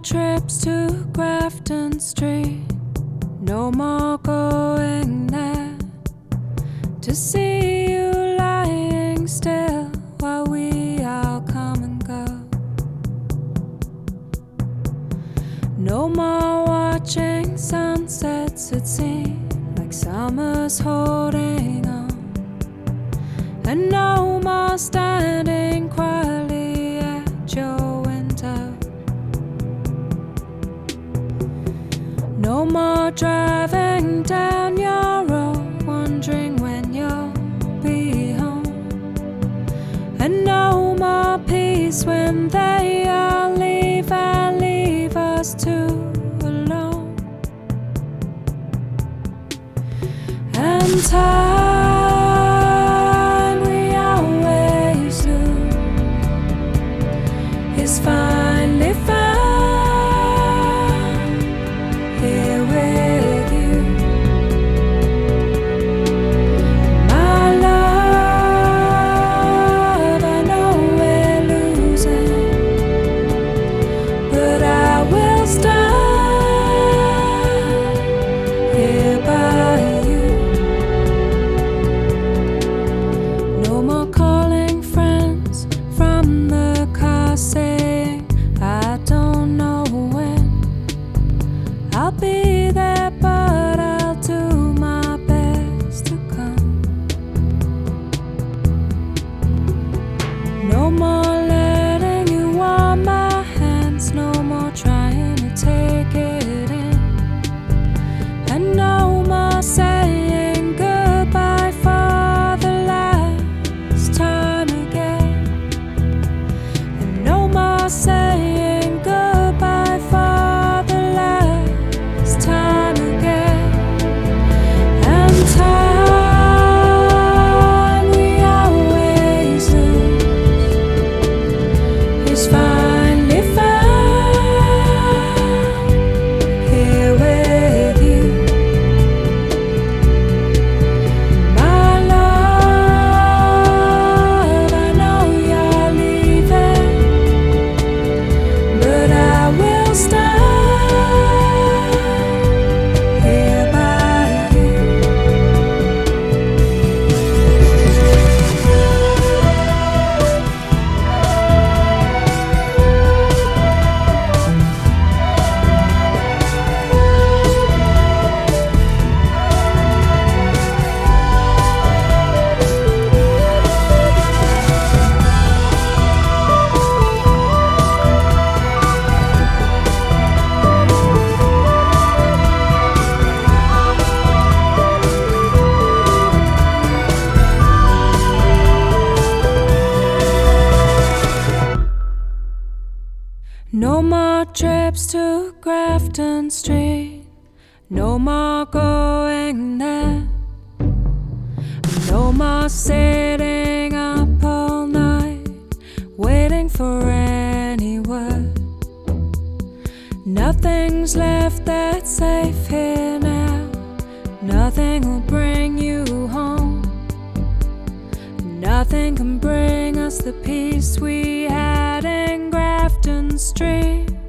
trips to Grafton Street, no more going there to see you lying still while we all come and go. No more watching sunsets, it seems like summer's holding on. And no more standing quietly at your window. No more driving down your road, wondering when you'll be home. And no more peace when they all leave and leave us two alone. And time we always lose is finally found here with you. My love, I know we're losing, but I will stand here by you. No more calling friends from the car saying I don't know when I'll be there, but I'll do my best to come. No more letting you warm my hands, no more trying to take it in, and no more saying goodbye for the last time again, and no more saying goodbye for the last time again. And time we always lose is finally found here with you. My love, I know you're leaving, but I will stand here by you. No more trips to Grafton Street, no more going there, no more sitting up all night waiting for any word. Nothing's left that's safe here now, nothing will bring you home. Nothing can bring us the peace we had in Grafton Street.